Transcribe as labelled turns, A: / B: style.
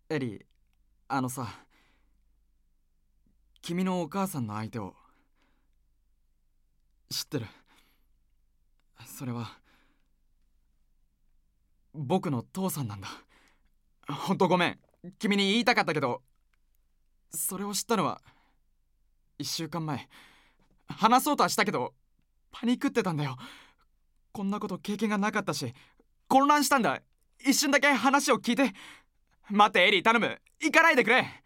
A: エリー、あのさ、君のお母さんの相手を知ってる？それは僕の父さんなんだ。ほんとごめん、君に言いたかったけど、それを知ったのは1週間前。話そうとはしたけどパニックってたんだよ。こんなこと経験がなかったし混乱したんだ。一瞬だけ話を聞いて。待ってエリー、頼む、行かないでくれ。